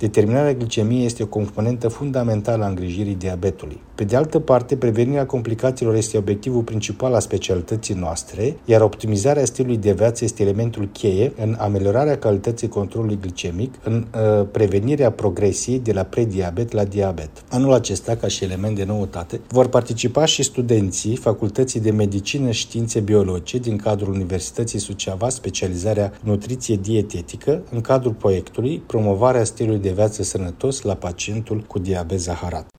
Determinarea glicemiei este o componentă fundamentală a îngrijirii diabetului. Pe de altă parte, prevenirea complicațiilor este obiectivul principal al specialității noastre, iar optimizarea stilului de viață este elementul cheie în ameliorarea calității controlului glicemic, în prevenirea progresiei de la prediabet la diabet. Anul acesta, ca și element de noutate, vor participa și studenții Facultății de Medicină și Științe Biologice din cadrul Universității Suceava, specializarea nutriție dietetică, în cadrul proiectului Promovarea stilului de viață sănătos la pacientul cu diabet zaharat.